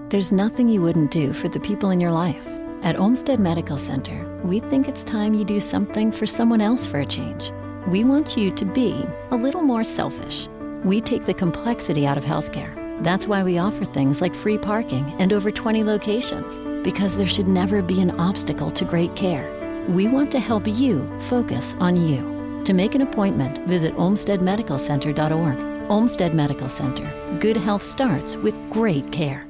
There's nothing you wouldn't do for the people in your life. At Olmsted Medical Center, we think it's time you do something for someone else for a change. We want you to be a little more selfish. We take the complexity out of healthcare. That's why we offer things like free parking and over 20 locations, because there should never be an obstacle to great care. We want to help you focus on you. To make an appointment, visit olmstedmedicalcenter.org. Olmsted Medical Center. Good health starts with great care.